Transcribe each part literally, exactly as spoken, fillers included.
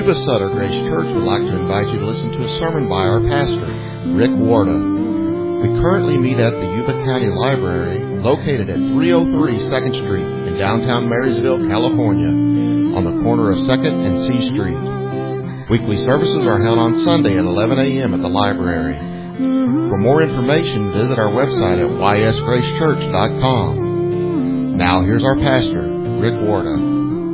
Yuba Sutter Grace Church would like to invite you to listen to a sermon by our pastor, Rick Warda. We currently meet at the Yuba County Library, located at three oh three second Street in downtown Marysville, California, on the corner of second and C Street. Weekly services are held on Sunday at eleven a.m. at the library. For more information, visit our website at y s grace church dot com. Now here's our pastor, Rick Warda.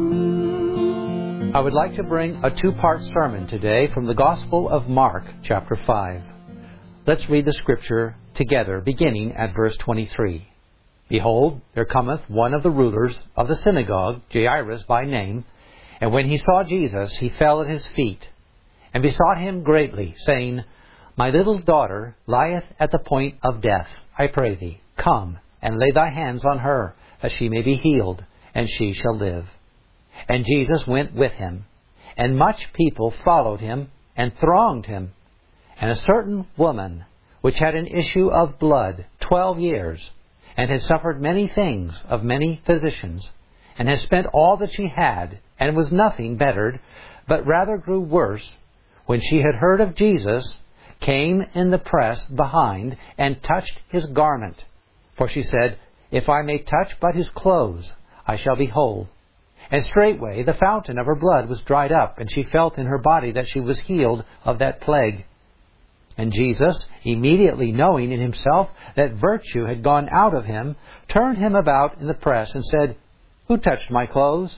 I would like to bring a two-part sermon today from the Gospel of Mark, chapter five. Let's read the Scripture together, beginning at verse twenty-three. Behold, there cometh one of the rulers of the synagogue, Jairus by name, and when he saw Jesus, he fell at his feet, and besought him greatly, saying, My little daughter lieth at the point of death. I pray thee, come, and lay thy hands on her, that she may be healed, and she shall live. And Jesus went with him, and much people followed him, and thronged him. And a certain woman, which had an issue of blood twelve years, and had suffered many things of many physicians, and had spent all that she had, and was nothing bettered, but rather grew worse, when she had heard of Jesus, came in the press behind, and touched his garment. For she said, If I may touch but his clothes, I shall be whole. And straightway the fountain of her blood was dried up, and she felt in her body that she was healed of that plague. And Jesus, immediately knowing in himself that virtue had gone out of him, turned him about in the press, and said, Who touched my clothes?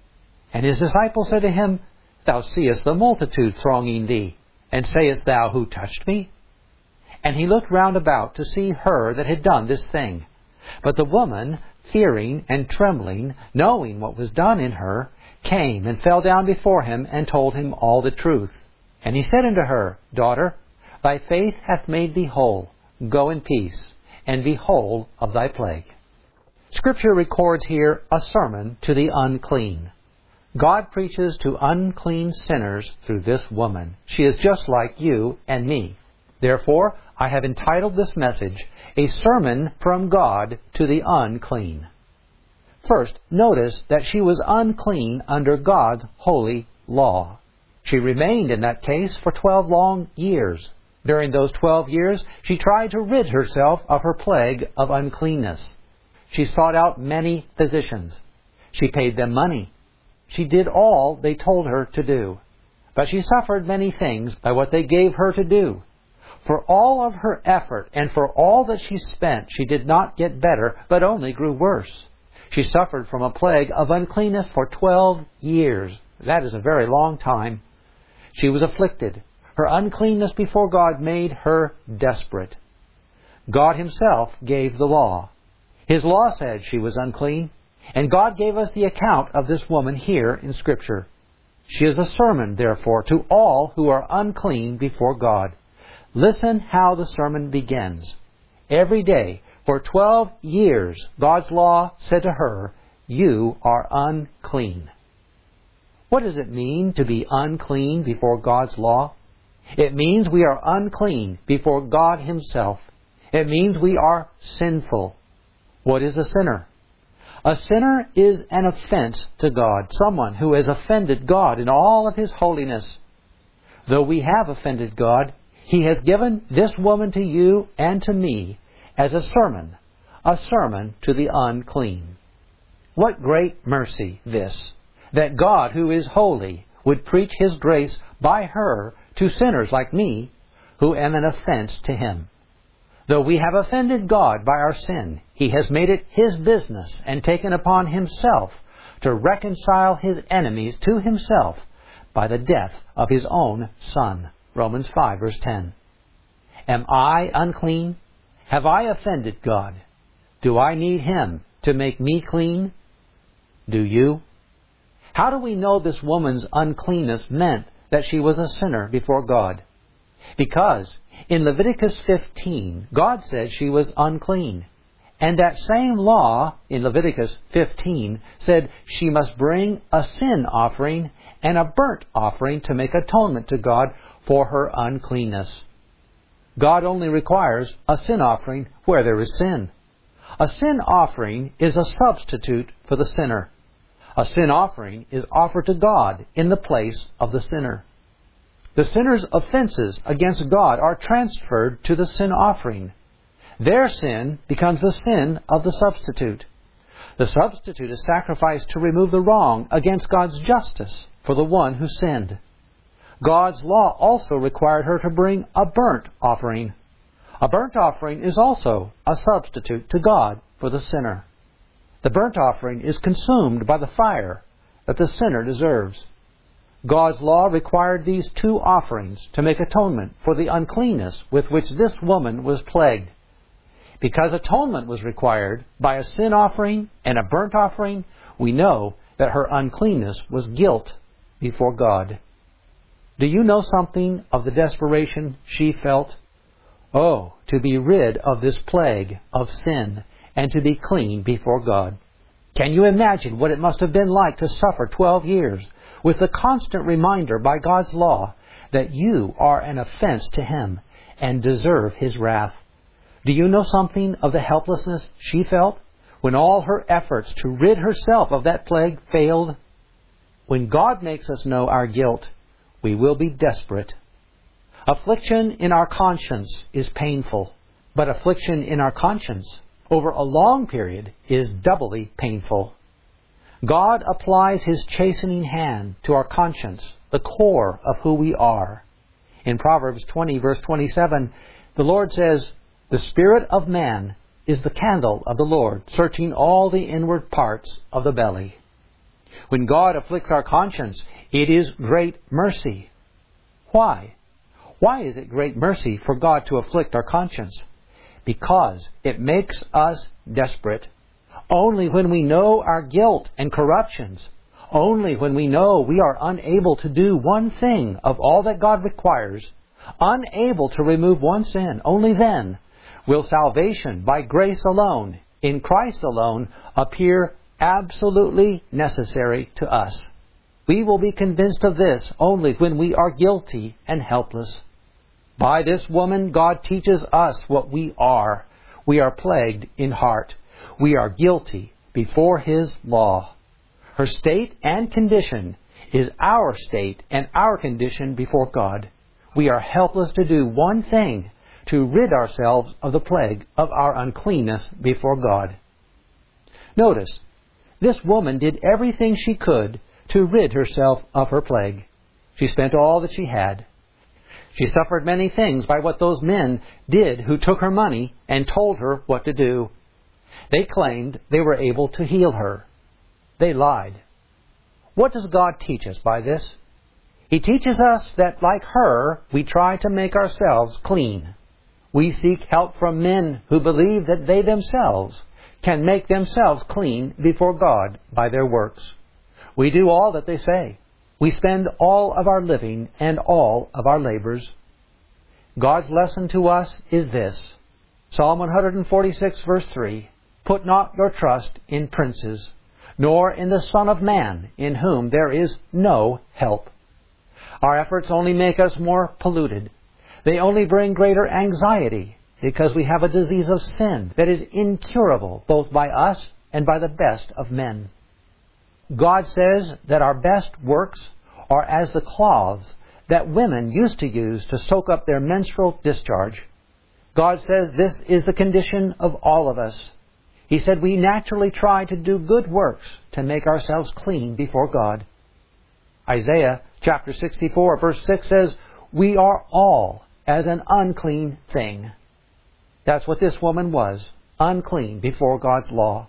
And his disciples said to him, Thou seest the multitude thronging thee, and sayest thou, Who touched me? And he looked round about to see her that had done this thing. But the woman, fearing and trembling, knowing what was done in her, came and fell down before him, and told him all the truth. And he said unto her, Daughter, thy faith hath made thee whole. Go in peace, and be whole of thy plague. Scripture records here a sermon to the unclean. God preaches to unclean sinners through this woman. She is just like you and me. Therefore, I have entitled this message, A Sermon from God to the Unclean. First, notice that she was unclean under God's holy law. She remained in that case for twelve long years. During those twelve years, she tried to rid herself of her plague of uncleanness. She sought out many physicians. She paid them money. She did all they told her to do. But she suffered many things by what they gave her to do. For all of her effort and for all that she spent, she did not get better, but only grew worse. She suffered from a plague of uncleanness for twelve years. That is a very long time. She was afflicted. Her uncleanness before God made her desperate. God himself gave the law. His law said she was unclean, and God gave us the account of this woman here in Scripture. She is a sermon, therefore, to all who are unclean before God. Listen how the sermon begins. Every day, for twelve years, God's law said to her, You are unclean. What does it mean to be unclean before God's law? It means we are unclean before God himself. It means we are sinful. What is a sinner? A sinner is an offense to God, someone who has offended God in all of his holiness. Though we have offended God, He has given this woman to you and to me as a sermon, a sermon to the unclean. What great mercy this, that God, who is holy, would preach His grace by her to sinners like me, who am an offense to Him. Though we have offended God by our sin, He has made it His business and taken upon Himself to reconcile His enemies to Himself by the death of His own Son. Romans five, verse ten. Am I unclean? Have I offended God? Do I need Him to make me clean? Do you? How do we know this woman's uncleanness meant that she was a sinner before God? Because in Leviticus fifteen, God said she was unclean. And that same law in Leviticus fifteen said she must bring a sin offering and a burnt offering to make atonement to God for her uncleanness. God only requires a sin offering where there is sin. A sin offering is a substitute for the sinner. A sin offering is offered to God in the place of the sinner. The sinner's offenses against God are transferred to the sin offering. Their sin becomes the sin of the substitute. The substitute is sacrificed to remove the wrong against God's justice for the one who sinned. God's law also required her to bring a burnt offering. A burnt offering is also a substitute to God for the sinner. The burnt offering is consumed by the fire that the sinner deserves. God's law required these two offerings to make atonement for the uncleanness with which this woman was plagued. Because atonement was required by a sin offering and a burnt offering, we know that her uncleanness was guilt before God. Do you know something of the desperation she felt? Oh, to be rid of this plague of sin and to be clean before God. Can you imagine what it must have been like to suffer twelve years with the constant reminder by God's law that you are an offense to Him and deserve His wrath? Do you know something of the helplessness she felt when all her efforts to rid herself of that plague failed? When God makes us know our guilt, we will be desperate. Affliction in our conscience is painful, but affliction in our conscience over a long period is doubly painful. God applies His chastening hand to our conscience, the core of who we are. In Proverbs twenty, verse twenty-seven, the Lord says, "The spirit of man is the candle of the Lord, searching all the inward parts of the belly." When God afflicts our conscience, it is great mercy. Why? Why is it great mercy for God to afflict our conscience? Because it makes us desperate. Only when we know our guilt and corruptions, only when we know we are unable to do one thing of all that God requires, unable to remove one sin, only then will salvation by grace alone, in Christ alone, appear absolutely necessary to us. We will be convinced of this only when we are guilty and helpless. By this woman, God teaches us what we are. We are plagued in heart. We are guilty before His law. Her state and condition is our state and our condition before God. We are helpless to do one thing, to rid ourselves of the plague of our uncleanness before God. Notice, this woman did everything she could to rid herself of her plague. She spent all that she had. She suffered many things by what those men did who took her money and told her what to do. They claimed they were able to heal her. They lied. What does God teach us by this? He teaches us that, like her, we try to make ourselves clean. We seek help from men who believe that they themselves can make themselves clean before God by their works. We do all that they say. We spend all of our living and all of our labors. God's lesson to us is this. Psalm one forty-six, verse three, "Put not your trust in princes, nor in the Son of Man, in whom there is no help." Our efforts only make us more polluted. They only bring greater anxiety, because we have a disease of sin that is incurable both by us and by the best of men. God says that our best works are as the cloths that women used to use to soak up their menstrual discharge. God says this is the condition of all of us. He said we naturally try to do good works to make ourselves clean before God. Isaiah chapter sixty-four, verse six says, "We are all as an unclean thing." That's what this woman was, unclean before God's law.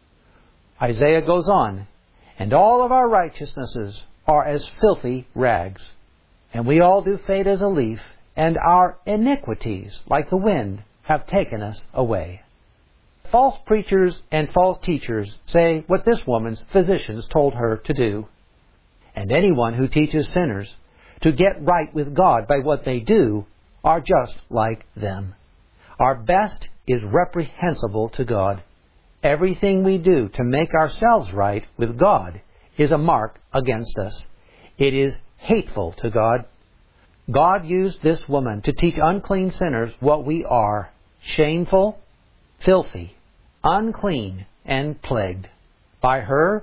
Isaiah goes on, "And all of our righteousnesses are as filthy rags, and we all do fade as a leaf, and our iniquities, like the wind, have taken us away." False preachers and false teachers say what this woman's physicians told her to do. And anyone who teaches sinners to get right with God by what they do are just like them. Our best is reprehensible to God. Everything we do to make ourselves right with God is a mark against us. It is hateful to God. God used this woman to teach unclean sinners what we are: shameful, filthy, unclean, and plagued. By her,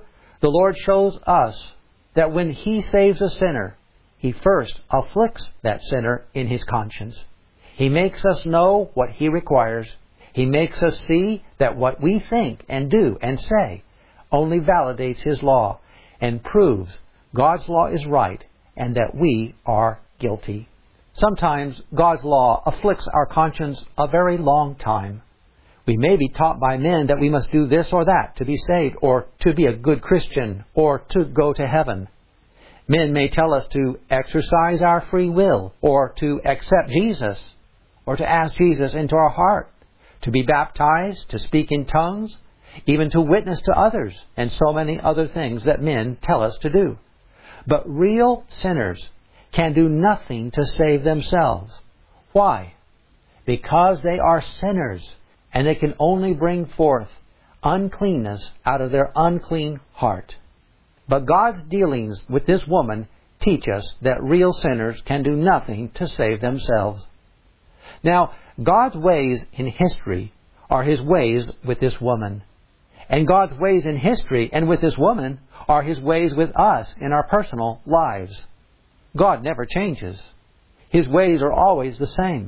The Lord shows us that when He saves a sinner, He first afflicts that sinner in his conscience. He makes us know what He requires. He makes us see that what we think and do and say only validates His law and proves God's law is right and that we are guilty. Sometimes God's law afflicts our conscience a very long time. We may be taught by men that we must do this or that to be saved, or to be a good Christian, or to go to heaven. Men may tell us to exercise our free will, or to accept Jesus, or to ask Jesus into our heart, to be baptized, to speak in tongues, even to witness to others, and so many other things that men tell us to do. But real sinners can do nothing to save themselves. Why? Because they are sinners, and they can only bring forth uncleanness out of their unclean heart. But God's dealings with this woman teach us that real sinners can do nothing to save themselves. Now, God's ways in history are His ways with this woman. And God's ways in history and with this woman are His ways with us in our personal lives. God never changes. His ways are always the same.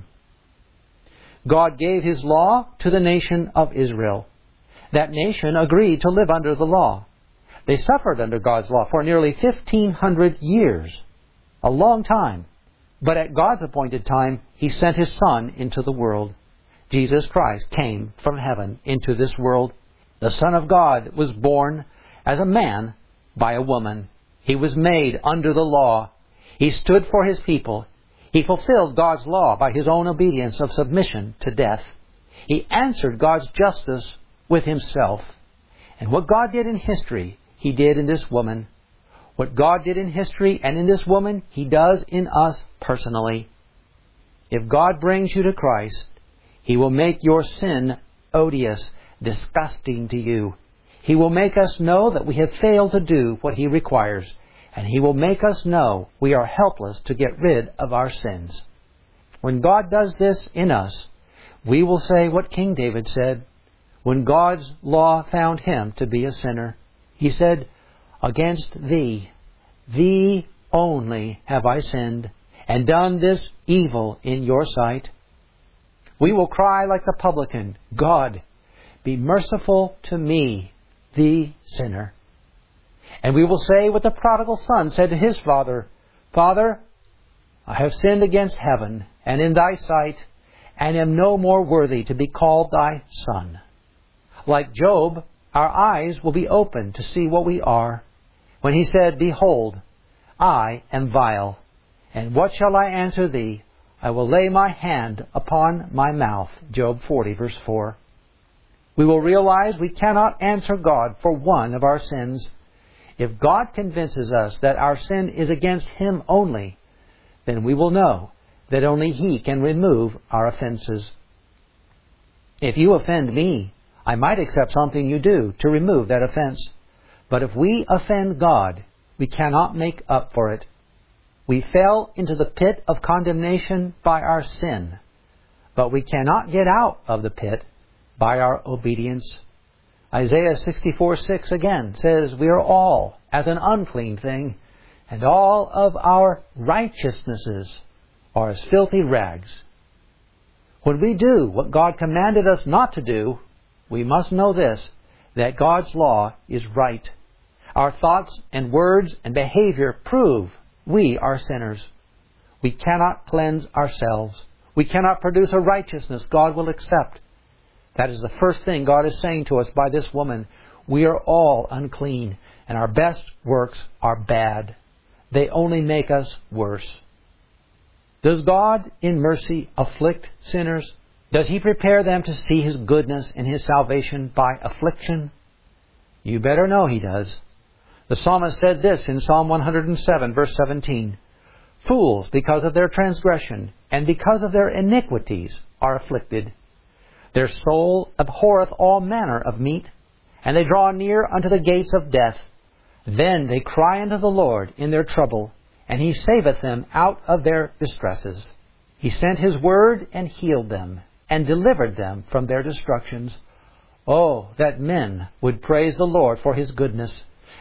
God gave His law to the nation of Israel. That nation agreed to live under the law. They suffered under God's law for nearly fifteen hundred years, a long time. But at God's appointed time, He sent His Son into the world. Jesus Christ came from heaven into this world. The Son of God was born as a man by a woman. He was made under the law. He stood for His people. He fulfilled God's law by His own obedience of submission to death. He answered God's justice with Himself. And what God did in history, He did in this woman. What God did in history and in this woman, He does in us personally. If God brings you to Christ, He will make your sin odious, disgusting to you. He will make us know that we have failed to do what He requires. And He will make us know we are helpless to get rid of our sins. When God does this in us, we will say what King David said when God's law found him to be a sinner. He said, "Against Thee, Thee only have I sinned, and done this evil in Your sight." We will cry like the publican, "God, be merciful to me, the sinner." And we will say what the prodigal son said to his father, "Father, I have sinned against heaven and in Thy sight, and am no more worthy to be called Thy son." Like Job, our eyes will be open to see what we are. When he said, "Behold, I am vile, and what shall I answer Thee? I will lay my hand upon my mouth." Job forty, verse four. We will realize we cannot answer God for one of our sins. If God convinces us that our sin is against Him only, then we will know that only He can remove our offenses. If you offend me, I might accept something you do to remove that offense. But if we offend God, we cannot make up for it. We fell into the pit of condemnation by our sin, but we cannot get out of the pit by our obedience. Isaiah sixty-four six again says, "We are all as an unclean thing, and all of our righteousnesses are as filthy rags." When we do what God commanded us not to do, we must know this, that God's law is right. Our thoughts and words and behavior prove we are sinners. We cannot cleanse ourselves. We cannot produce a righteousness God will accept. That is the first thing God is saying to us by this woman. We are all unclean, and our best works are bad. They only make us worse. Does God in mercy afflict sinners? Does He prepare them to see His goodness and His salvation by affliction? You better know He does. The psalmist said this in Psalm one hundred seven, verse seventeen. "Fools, because of their transgression, and because of their iniquities, are afflicted. Their soul abhorreth all manner of meat, and they draw near unto the gates of death. Then they cry unto the Lord in their trouble, and He saveth them out of their distresses. He sent His word and healed them, and delivered them from their destructions. Oh, that men would praise the Lord for His goodness,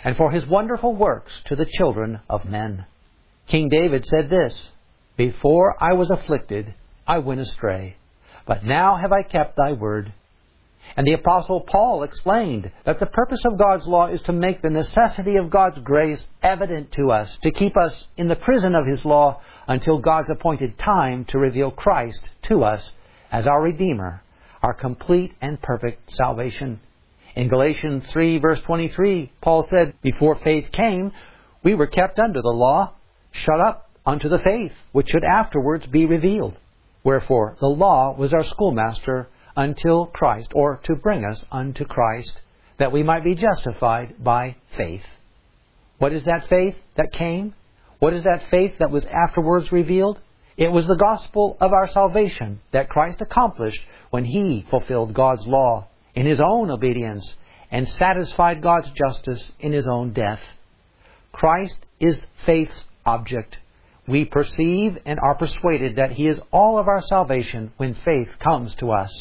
and for His wonderful works to the children of men. King David said this, "Before I was afflicted, I went astray, but now have I kept Thy word." And the Apostle Paul explained that the purpose of God's law is to make the necessity of God's grace evident to us, to keep us in the prison of His law until God's appointed time to reveal Christ to us as our Redeemer, our complete and perfect salvation. In Galatians three, verse twenty-three, Paul said, "Before faith came, we were kept under the law, shut up unto the faith, which should afterwards be revealed. Wherefore the law was our schoolmaster until Christ," or to bring us unto Christ, that we might be justified by faith. What is that faith that came? What is that faith that was afterwards revealed? It was the gospel of our salvation that Christ accomplished when He fulfilled God's law in His own obedience and satisfied God's justice in His own death. Christ is faith's object. We perceive and are persuaded that He is all of our salvation when faith comes to us.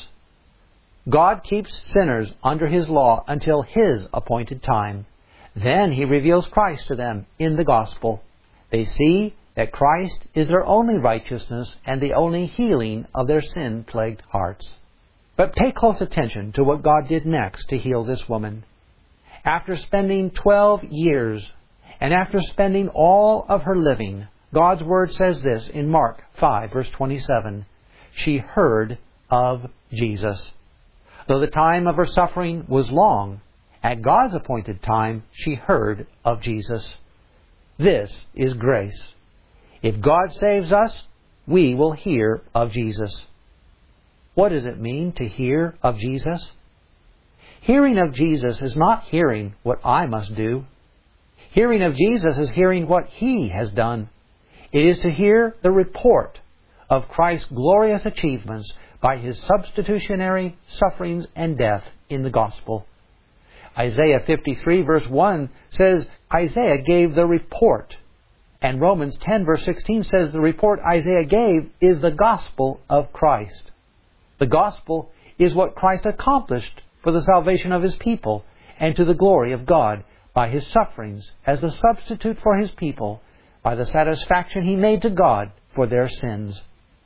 God keeps sinners under His law until His appointed time. Then He reveals Christ to them in the gospel. They see that Christ is their only righteousness and the only healing of their sin-plagued hearts. But pay close attention to what God did next to heal this woman. After spending twelve years, and after spending all of her living, God's Word says this in Mark five, verse twenty-seven, "She heard of Jesus." Though the time of her suffering was long, at God's appointed time, she heard of Jesus. This is grace. If God saves us, we will hear of Jesus. What does it mean to hear of Jesus? Hearing of Jesus is not hearing what I must do. Hearing of Jesus is hearing what He has done. It is to hear the report of Christ's glorious achievements by His substitutionary sufferings and death in the gospel. Isaiah fifty-three, verse one says, Isaiah gave the report. And Romans ten, verse sixteen says the report Isaiah gave is the gospel of Christ. The gospel is what Christ accomplished for the salvation of His people and to the glory of God by His sufferings as the substitute for His people, by the satisfaction He made to God for their sins.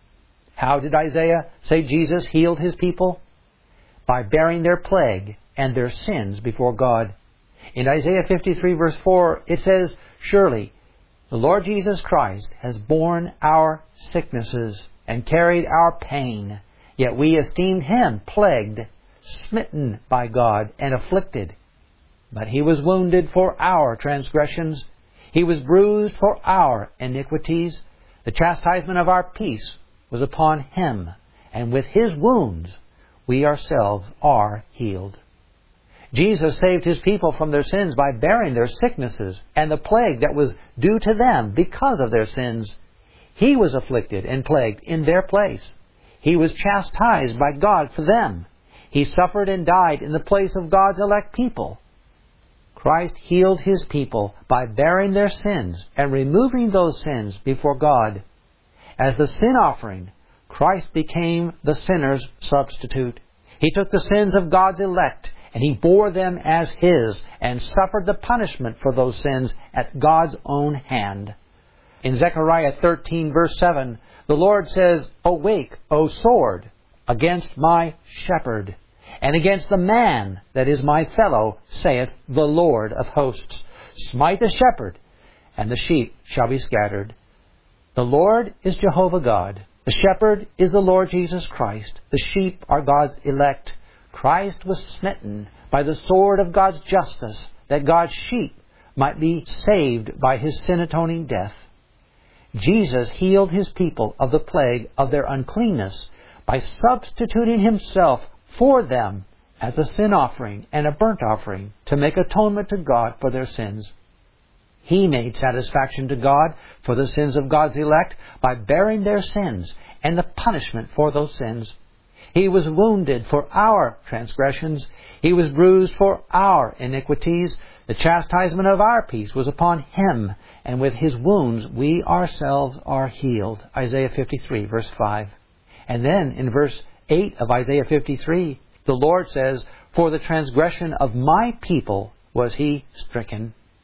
How did Isaiah say Jesus healed His people? By bearing their plague and their sins before God. In Isaiah fifty-three, verse four, it says, "Surely the Lord Jesus Christ has borne our sicknesses and carried our pain, yet we esteemed Him plagued, smitten by God, and afflicted. But He was wounded for our transgressions. He was bruised for our iniquities. The chastisement of our peace was upon Him, and with His wounds we ourselves are healed." Jesus saved His people from their sins by bearing their sicknesses and the plague that was due to them because of their sins. He was afflicted and plagued in their place. He was chastised by God for them. He suffered and died in the place of God's elect people. Christ healed His people by bearing their sins and removing those sins before God. As the sin offering, Christ became the sinner's substitute. He took the sins of God's elect and He bore them as His and suffered the punishment for those sins at God's own hand. In Zechariah thirteen, verse seven, the Lord says, "Awake, O sword, against my shepherd, and against the man that is my fellow, saith the Lord of hosts. Smite the shepherd, and the sheep shall be scattered." The Lord is Jehovah God. The shepherd is the Lord Jesus Christ. The sheep are God's elect. Christ was smitten by the sword of God's justice, that God's sheep might be saved by His sin-atoning death. Jesus healed His people of the plague of their uncleanness by substituting Himself for them as a sin offering and a burnt offering to make atonement to God for their sins. He made satisfaction to God for the sins of God's elect by bearing their sins and the punishment for those sins. He was wounded for our transgressions. He was bruised for our iniquities. The chastisement of our peace was upon Him, and with His wounds we ourselves are healed. Isaiah fifty-three, verse five. And then in verse eight of Isaiah fifty-three, the Lord says, "For the transgression of my people was He stricken."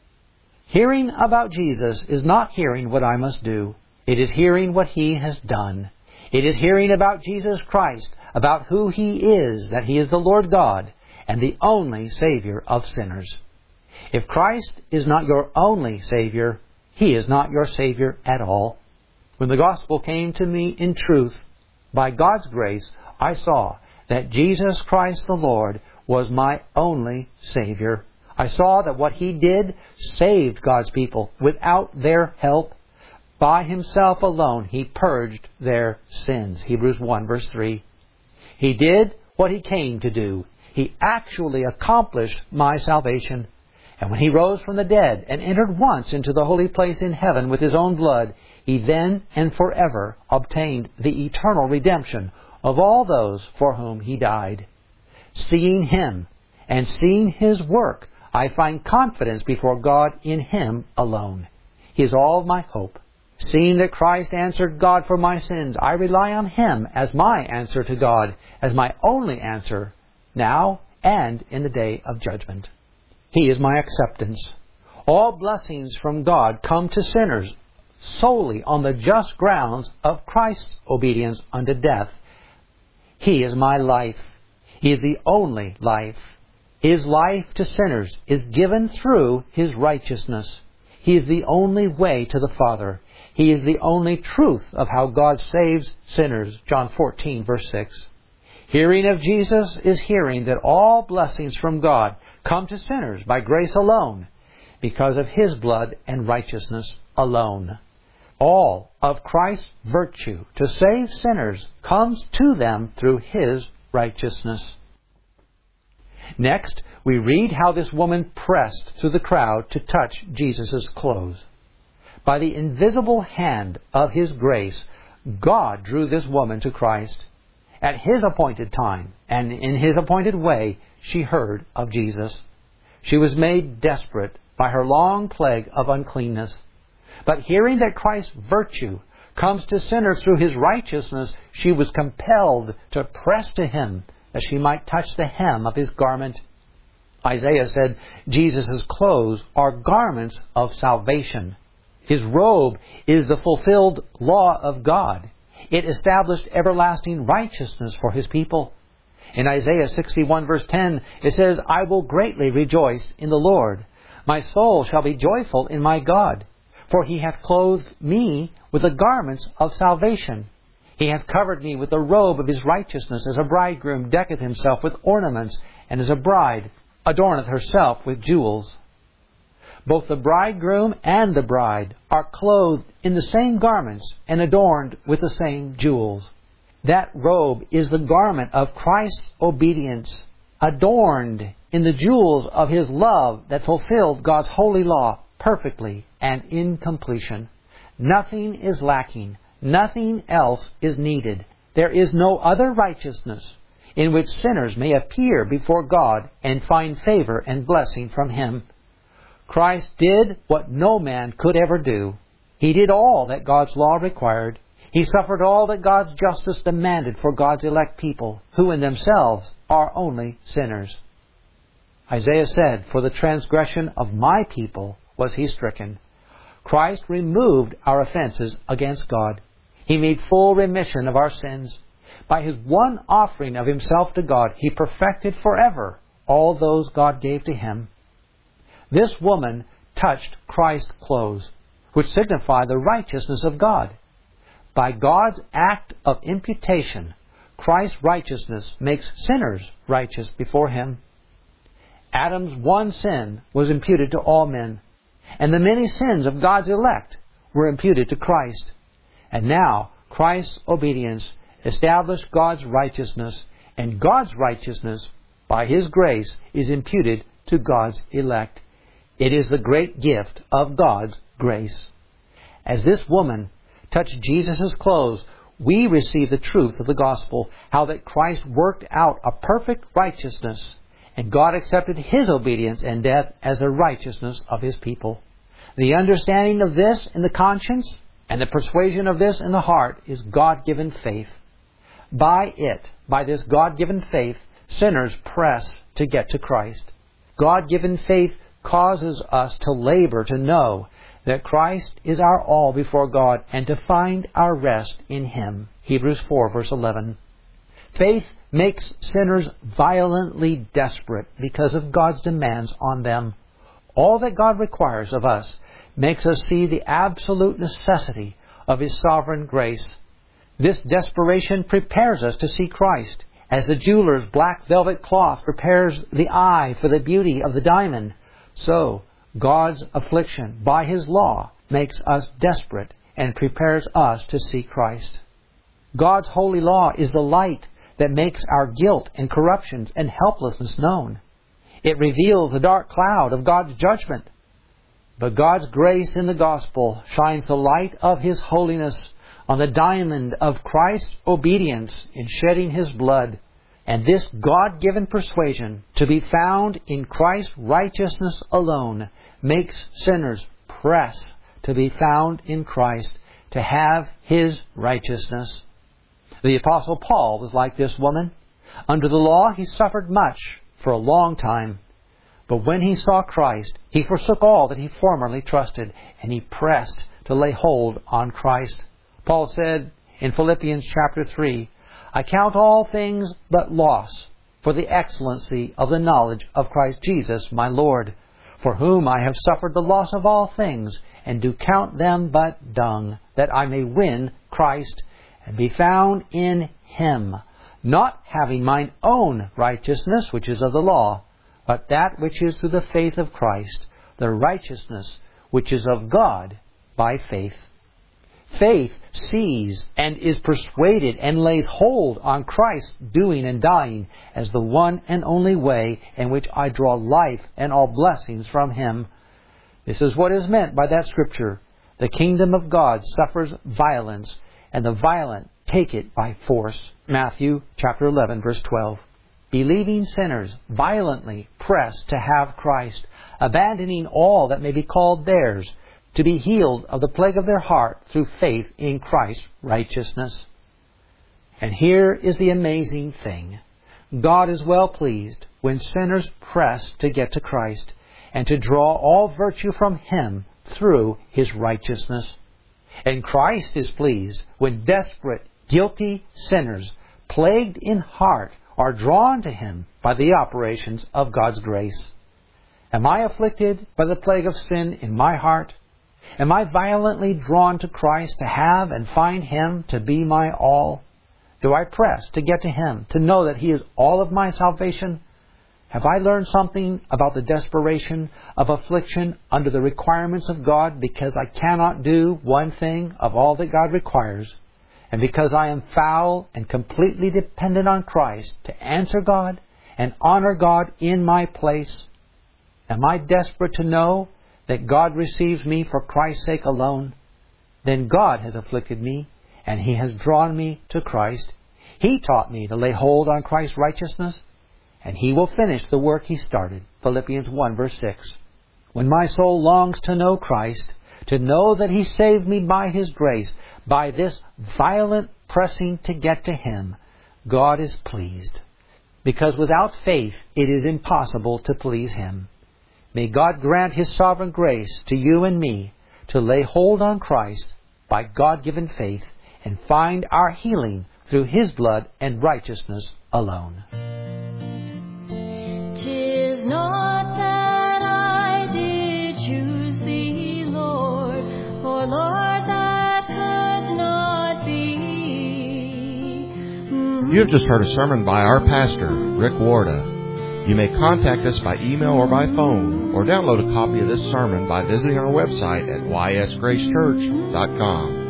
Hearing about Jesus is not hearing what I must do. It is hearing what He has done. It is hearing about Jesus Christ, about who He is, that He is the Lord God and the only Savior of sinners. If Christ is not your only Savior, He is not your Savior at all. When the gospel came to me in truth, by God's grace, I saw that Jesus Christ the Lord was my only Savior. I saw that what He did saved God's people without their help. By Himself alone, He purged their sins. Hebrews one, verse three. He did what He came to do. He actually accomplished my salvation. And when He rose from the dead and entered once into the holy place in heaven with His own blood, He then and forever obtained the eternal redemption of all those for whom He died. Seeing Him and seeing His work, I find confidence before God in Him alone. He is all my hope. Seeing that Christ answered God for my sins, I rely on Him as my answer to God, as my only answer, now and in the day of judgment. He is my acceptance. All blessings from God come to sinners solely on the just grounds of Christ's obedience unto death. He is my life. He is the only life. His life to sinners is given through His righteousness. He is the only way to the Father. He is the only truth of how God saves sinners. John fourteen, verse six. Hearing of Jesus is hearing that all blessings from God come to sinners by grace alone, because of His blood and righteousness alone. All of Christ's virtue to save sinners comes to them through His righteousness. Next, we read how this woman pressed through the crowd to touch Jesus' clothes. By the invisible hand of His grace, God drew this woman to Christ. At His appointed time and in His appointed way, she heard of Jesus. She was made desperate by her long plague of uncleanness. But hearing that Christ's virtue comes to sinners through His righteousness, she was compelled to press to Him that she might touch the hem of His garment. Isaiah said Jesus' clothes are garments of salvation. His robe is the fulfilled law of God. It established everlasting righteousness for His people. In Isaiah sixty-one, verse ten, it says, I will greatly rejoice in the Lord. My soul shall be joyful in my God. For He hath clothed me with the garments of salvation. He hath covered me with the robe of His righteousness, as a bridegroom decketh himself with ornaments, and as a bride adorneth herself with jewels. Both the bridegroom and the bride are clothed in the same garments and adorned with the same jewels. That robe is the garment of Christ's obedience, adorned in the jewels of His love that fulfilled God's holy law perfectly and in completion. Nothing is lacking. Nothing else is needed. There is no other righteousness in which sinners may appear before God and find favor and blessing from Him. Christ did what no man could ever do. He did all that God's law required. He suffered all that God's justice demanded for God's elect people, who in themselves are only sinners. Isaiah said, For the transgression of my people was He stricken. Christ removed our offenses against God. He made full remission of our sins. By His one offering of Himself to God, He perfected forever all those God gave to Him. This woman touched Christ's clothes, which signify the righteousness of God. By God's act of imputation, Christ's righteousness makes sinners righteous before Him. Adam's one sin was imputed to all men, and the many sins of God's elect were imputed to Christ. And now Christ's obedience established God's righteousness, and God's righteousness, by His grace, is imputed to God's elect. It is the great gift of God's grace. As this woman touched Jesus' clothes, we receive the truth of the gospel, how that Christ worked out a perfect righteousness, and God accepted His obedience and death as the righteousness of His people. The understanding of this in the conscience and the persuasion of this in the heart is God-given faith. By it, by this God-given faith, sinners press to get to Christ. God-given faith causes us to labor to know that Christ is our all before God and to find our rest in Him. Hebrews four, verse eleven. Faith makes sinners violently desperate because of God's demands on them. All that God requires of us makes us see the absolute necessity of His sovereign grace. This desperation prepares us to see Christ, as the jeweler's black velvet cloth prepares the eye for the beauty of the diamond. So, God's affliction by His law makes us desperate and prepares us to see Christ. God's holy law is the light that makes our guilt and corruptions and helplessness known. It reveals the dark cloud of God's judgment. But God's grace in the gospel shines the light of His holiness on the diamond of Christ's obedience in shedding His blood. And this God-given persuasion to be found in Christ's righteousness alone makes sinners press to be found in Christ, to have His righteousness. The Apostle Paul was like this woman. Under the law he suffered much for a long time. But when he saw Christ, he forsook all that he formerly trusted, and he pressed to lay hold on Christ. Paul said in Philippians chapter three, I count all things but loss for the excellency of the knowledge of Christ Jesus my Lord, for whom I have suffered the loss of all things, and do count them but dung, that I may win Christ, and be found in Him, not having mine own righteousness, which is of the law, but that which is through the faith of Christ, the righteousness which is of God by faith. Faith sees and is persuaded and lays hold on Christ's doing and dying as the one and only way in which I draw life and all blessings from Him. This is what is meant by that scripture. The kingdom of God suffers violence, and the violent take it by force. Matthew chapter eleven, verse twelve. Believing sinners violently press to have Christ, abandoning all that may be called theirs, to be healed of the plague of their heart through faith in Christ's righteousness. And here is the amazing thing. God is well pleased when sinners press to get to Christ and to draw all virtue from Him through His righteousness. And Christ is pleased when desperate, guilty sinners, plagued in heart, are drawn to Him by the operations of God's grace. Am I afflicted by the plague of sin in my heart? Am I violently drawn to Christ to have and find Him to be my all? Do I press to get to Him, to know that He is all of my salvation? Have I learned something about the desperation of affliction under the requirements of God because I cannot do one thing of all that God requires, and because I am foul and completely dependent on Christ to answer God and honor God in my place? Am I desperate to know that God receives me for Christ's sake alone? Then God has afflicted me, and He has drawn me to Christ. He taught me to lay hold on Christ's righteousness, and He will finish the work He started. Philippians one, verse six. When my soul longs to know Christ, to know that He saved me by His grace, by this violent pressing to get to Him, God is pleased. Because without faith it is impossible to please Him. May God grant His sovereign grace to you and me to lay hold on Christ by God-given faith and find our healing through His blood and righteousness alone. Tis not that I did choose Thee, Lord, or Lord, that could not be. Mm-hmm. You have just heard a sermon by our pastor, Rick Warda. You may contact us by email or by phone, or download a copy of this sermon by visiting our website at y s grace church dot com.